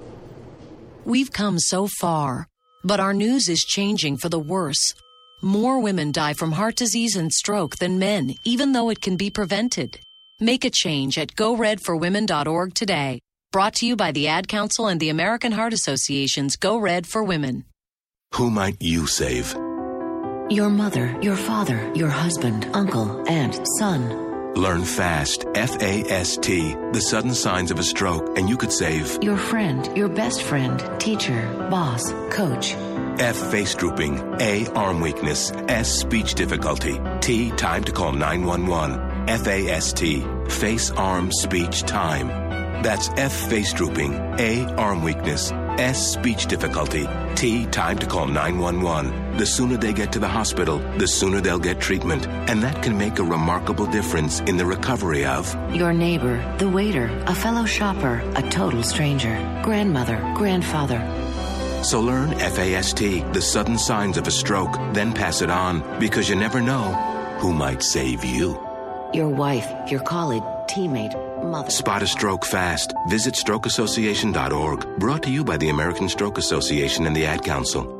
We've come so far, but our news is changing for the worse. More women die from heart disease and stroke than men, even though it can be prevented. Make a change at go red for women dot org today. Brought to you by the Ad Council and the American Heart Association's Go Red for Women. Who might you save? Your mother, your father, your husband, uncle, aunt, son. Learn FAST, F A S T, the sudden signs of a stroke, and you could save your friend, your best friend, teacher, boss, coach. F, face drooping. A, arm weakness. S, speech difficulty. T, time to call nine one one. F A S T, face, arm, speech, time. That's F, face drooping. A, arm weakness. S, speech difficulty. T, time to call nine one one. The sooner they get to the hospital, the sooner they'll get treatment. And that can make a remarkable difference in the recovery of your neighbor, the waiter, a fellow shopper, a total stranger, grandmother, grandfather. So learn F A S T, the sudden signs of a stroke, then pass it on, because you never know who might save you. Your wife, your colleague, teammate, mother. Spot a stroke fast. Visit stroke association dot org. Brought to you by the American Stroke Association and the Ad Council.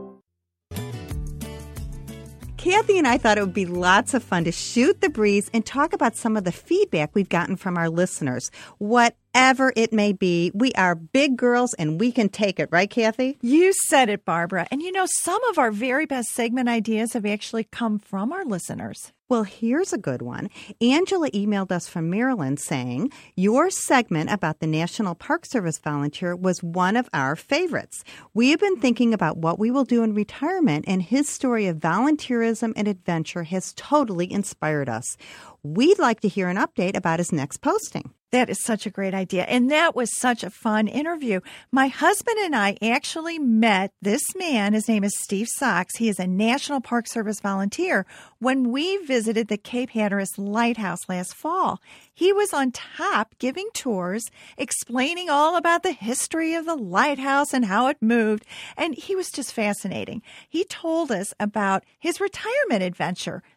Kathy and I thought it would be lots of fun to shoot the breeze and talk about some of the feedback we've gotten from our listeners. Whatever it may be, we are big girls and we can take it. Right, Kathy? You said it, Barbara. And you know, some of our very best segment ideas have actually come from our listeners. Well, here's a good one. Angela emailed us from Maryland saying, your segment about the National Park Service volunteer was one of our favorites. We have been thinking about what we will do in retirement, and his story of volunteerism and adventure has totally inspired us. We'd like to hear an update about his next posting. That is such a great idea. And that was such a fun interview. My husband and I actually met this man. His name is Steve Sachs. He is a National Park Service volunteer when we visited the Cape Hatteras Lighthouse last fall. He was on top giving tours, explaining all about the history of the lighthouse and how it moved. And he was just fascinating. He told us about his retirement adventure,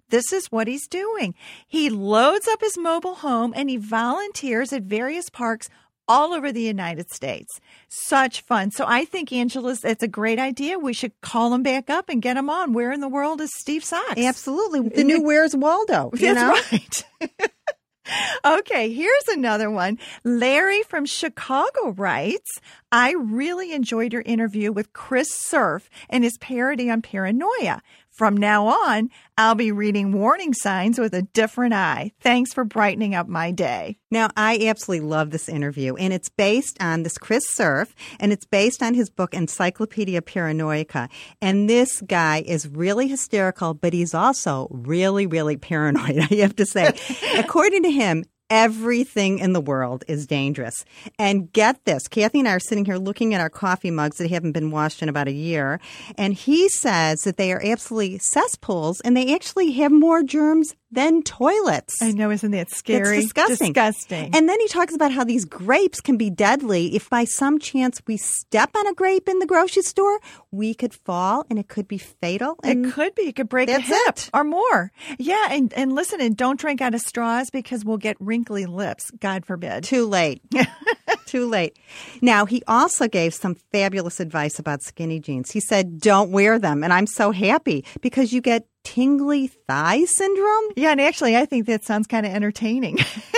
this is what he's doing. He loads up his mobile home and he volunteers at various parks all over the United States. Such fun. So I think, Angela, it's a great idea. We should call him back up and get him on. Where in the world is Steve Sachs? Absolutely. The new Where's Waldo? You That's know? right. Okay, here's another one. Larry from Chicago writes, I really enjoyed your interview with Chris Surf and his parody on paranoia. From now on, I'll be reading warning signs with a different eye. Thanks for brightening up my day. Now, I absolutely love this interview, and it's based on this Chris Surf, and it's based on his book Encyclopedia Paranoica. And this guy is really hysterical, but he's also really, really paranoid, I have to say. According to him, everything in the world is dangerous. And get this, Kathy and I are sitting here looking at our coffee mugs that haven't been washed in about a year, and he says that they are absolutely cesspools, and they actually have more germs than toilets. I know, isn't that scary? It's disgusting. Disgusting. And then he talks about how these grapes can be deadly. If by some chance we step on a grape in the grocery store, we could fall and it could be fatal. And it could be. It could break a hip it. or more. Yeah, and, and listen, and don't drink out of straws because we'll get wrinkly lips. God forbid. Too late. Too late. Now, he also gave some fabulous advice about skinny jeans. He said, don't wear them. And I'm so happy because you get tingly thigh syndrome. Yeah, and actually, I think that sounds kind of entertaining.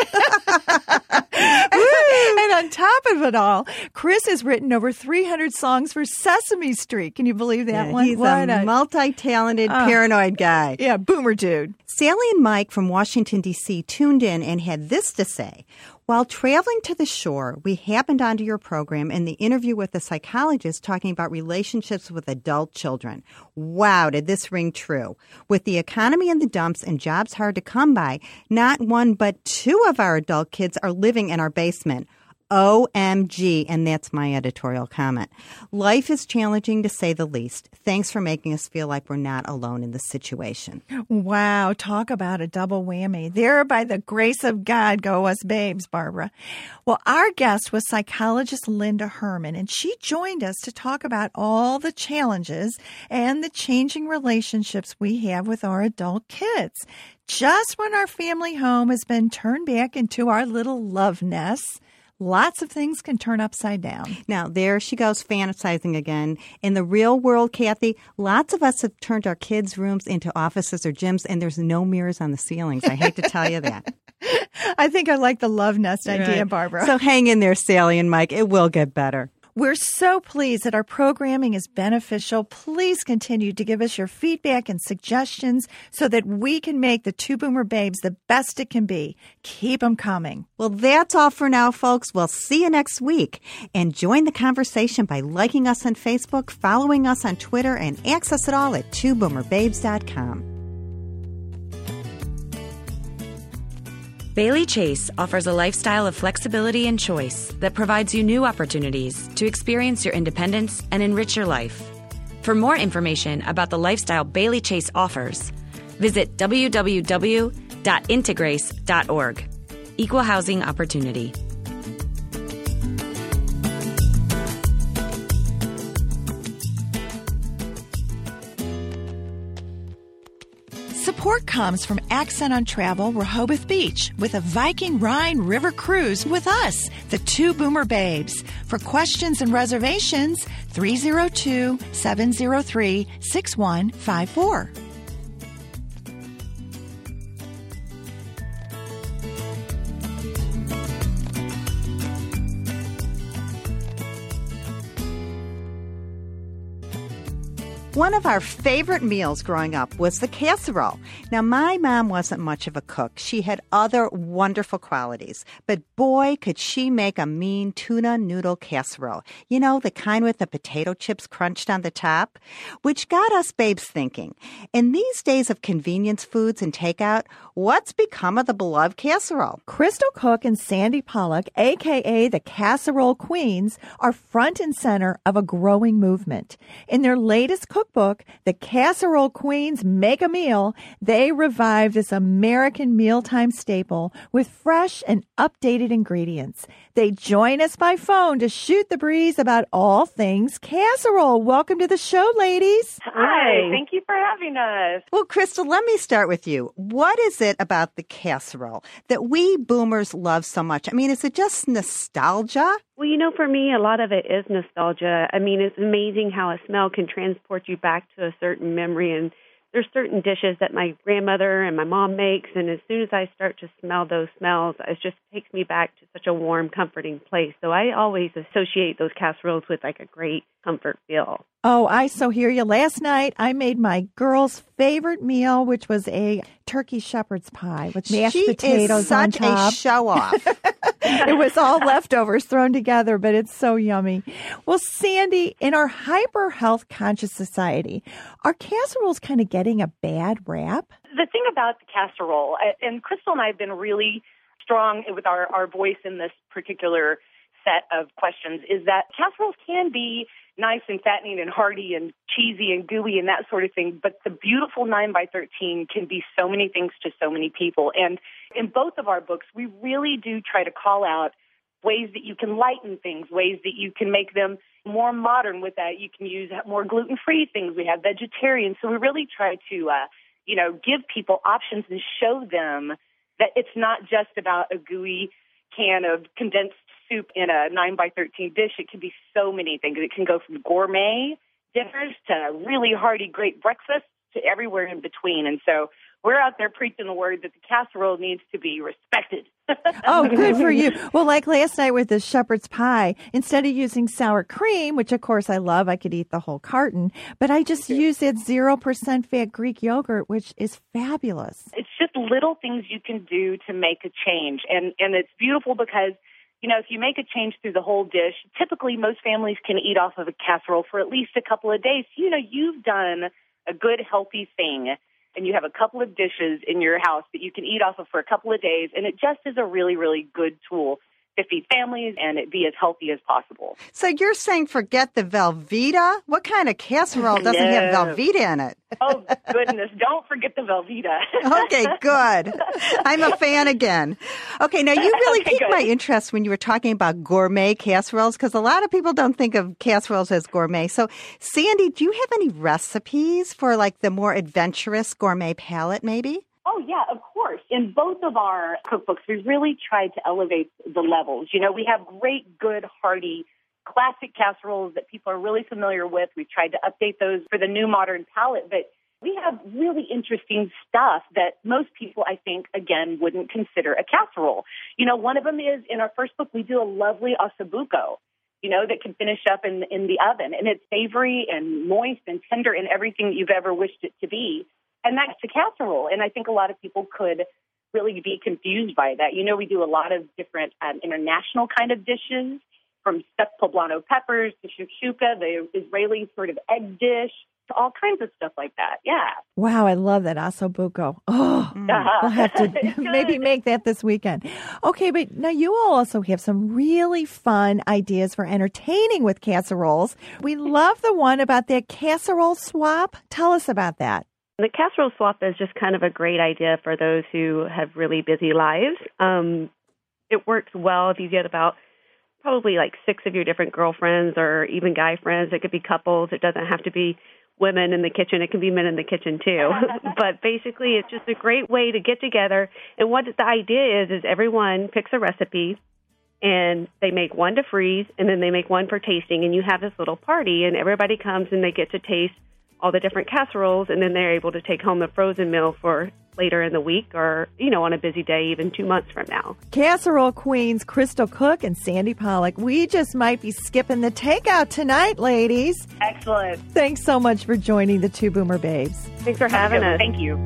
And on top of it all, Chris has written over three hundred songs for Sesame Street. Can you believe that yeah, one? He's what a, a multi-talented, uh, paranoid guy. Yeah, boomer dude. Sally and Mike from Washington, D C tuned in and had this to say. While traveling to the shore, we happened onto your program and the interview with a psychologist talking about relationships with adult children. Wow, did this ring true? With the economy in the dumps and jobs hard to come by, not one but two of our adult kids are living in our basement. O M G, and that's my editorial comment. Life is challenging to say the least. Thanks for making us feel like we're not alone in this situation. Wow, talk about a double whammy. There, by the grace of God, go us babes, Barbara. Well, our guest was psychologist Linda Herman, and she joined us to talk about all the challenges and the changing relationships we have with our adult kids. Just when our family home has been turned back into our little love nest, lots of things can turn upside down. Now, there she goes fantasizing again. In the real world, Kathy, lots of us have turned our kids' rooms into offices or gyms, and there's no mirrors on the ceilings. I hate to tell you that. I think I like the love nest idea, right. Barbara. So hang in there, Sally and Mike. It will get better. We're so pleased that our programming is beneficial. Please continue to give us your feedback and suggestions so that we can make the Two Boomer Babes the best it can be. Keep them coming. Well, that's all for now, folks. We'll see you next week. And join the conversation by liking us on Facebook, following us on Twitter, and access it all at two boomer babes dot com. Bailey Chase offers a lifestyle of flexibility and choice that provides you new opportunities to experience your independence and enrich your life. For more information about the lifestyle Bailey Chase offers, visit w w w dot integrace dot org. Equal housing opportunity. Support comes from Accent on Travel Rehoboth Beach with a Viking Rhine River cruise with us, the Two Boomer Babes. For questions and reservations, three oh two, seven oh three, six one five four. One of our favorite meals growing up was the casserole. Now, my mom wasn't much of a cook. She had other wonderful qualities. But boy, could she make a mean tuna noodle casserole. You know, the kind with the potato chips crunched on the top? Which got us babes thinking. In these days of convenience foods and takeout, what's become of the beloved casserole? Crystal Cook and Sandy Pollock, a k a the Casserole Queens, are front and center of a growing movement. In their latest cook cookbook, The Casserole Queens Make a Meal, they revive this American mealtime staple with fresh and updated ingredients. They join us by phone to shoot the breeze about all things casserole. Welcome to the show, ladies. Hi. Thank you for having us. Well, Crystal, let me start with you. What is it about the casserole that we boomers love so much? I mean, is it just nostalgia? Well, you know, for me, a lot of it is nostalgia. I mean, it's amazing how a smell can transport you back to a certain memory. And there's certain dishes that my grandmother and my mom makes, and as soon as I start to smell those smells, it just takes me back to such a warm, comforting place. So I always associate those casseroles with like a great comfort feel. Oh, I so hear you. Last night, I made my girl's favorite meal, which was a turkey shepherd's pie with mashed she potatoes is such on top. a show-off. It was all leftovers thrown together, but it's so yummy. Well, Sandy, in our hyper health conscious society, are casseroles kind of getting a bad rap? The thing about the casserole, and Crystal and I have been really strong with our, our voice in this particular set of questions, is that casseroles can be nice and fattening and hearty and cheesy and gooey and that sort of thing, but the beautiful nine by thirteen can be so many things to so many people. And in both of our books, we really do try to call out ways that you can lighten things, ways that you can make them more modern with that. You can use more gluten-free things. We have vegetarian. So we really try to, uh, you know, give people options and show them that it's not just about a gooey can of condensed soup in a nine by thirteen dish. It can be so many things. It can go from gourmet dinners to really hearty, great breakfasts to everywhere in between. And so we're out there preaching the word that the casserole needs to be respected. Oh, good for you. Well, like last night with the shepherd's pie, instead of using sour cream, which of course I love, I could eat the whole carton, but I just use that zero percent fat Greek yogurt, which is fabulous. It's just little things you can do to make a change. And, and it's beautiful because, you know, if you make a change through the whole dish, typically most families can eat off of a casserole for at least a couple of days. You know, you've done a good, healthy thing, and you have a couple of dishes in your house that you can eat off of for a couple of days, and it just is a really, really good tool to feed families and it be as healthy as possible. So you're saying forget the Velveeta? What kind of casserole doesn't No. have Velveeta in it? Oh, goodness. Don't forget the Velveeta. Okay, good. I'm a fan again. Okay, now you really Okay, piqued good. my interest when you were talking about gourmet casseroles, because a lot of people don't think of casseroles as gourmet. So, Sandy, do you have any recipes for like the more adventurous gourmet palate, maybe? Oh, yeah, of course. In both of our cookbooks, we really tried to elevate the levels. You know, we have great, good, hearty, classic casseroles that people are really familiar with. We've tried to update those for the new modern palate, but we have really interesting stuff that most people, I think, again, wouldn't consider a casserole. You know, one of them is, in our first book, we do a lovely ossobuco, you know, that can finish up in, in the oven. And it's savory and moist and tender and everything you've ever wished it to be. And that's a casserole. And I think a lot of people could really be confused by that. You know, we do a lot of different um, international kind of dishes, from stuffed poblano peppers to shakshuka, the Israeli sort of egg dish, to all kinds of stuff like that. Yeah. Wow, I love that ossobuco. Oh, I'll have to maybe make that this weekend. Okay, but now you all also have some really fun ideas for entertaining with casseroles. We love the one about that casserole swap. Tell us about that. The casserole swap is just kind of a great idea for those who have really busy lives. Um, it works well if you get about probably like six of your different girlfriends or even guy friends. It could be couples. It doesn't have to be women in the kitchen. It can be men in the kitchen too. But basically, it's just a great way to get together. And what the idea is, is everyone picks a recipe and they make one to freeze and then they make one for tasting. And you have this little party and everybody comes and they get to taste all the different casseroles, and then they're able to take home the frozen meal for later in the week or, you know, on a busy day, even two months from now. Casserole queens Crystal Cook and Sandy Pollock. We just might be skipping the takeout tonight, ladies. Excellent. Thanks so much for joining the Two Boomer Babes. Thanks for having us. Thank you.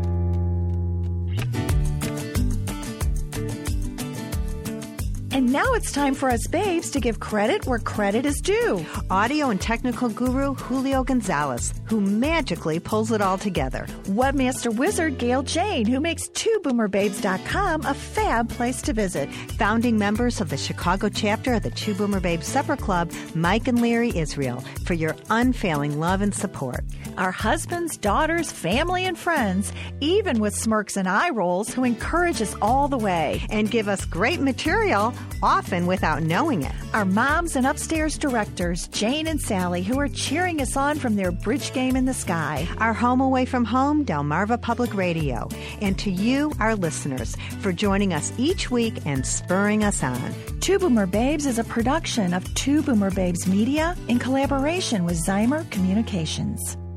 And now it's time for us babes to give credit where credit is due. Audio and technical guru Julio Gonzalez, who magically pulls it all together. Webmaster wizard Gail Jane, who makes two boomer babes dot com a fab place to visit. Founding members of the Chicago chapter of the Two Boomer Babes Supper Club, Mike and Larry Israel, for your unfailing love and support. our husbands, daughters, family, and friends, even with smirks and eye rolls, who encourage us all the way. And give us great material, often without knowing it. Our moms and upstairs directors, Jane and Sally, who are cheering us on from their bridge game in the sky. Our home away from home, Delmarva Public Radio. And to you, our listeners, for joining us each week and spurring us on. Two Boomer Babes is a production of Two Boomer Babes Media in collaboration with Zymer Communications.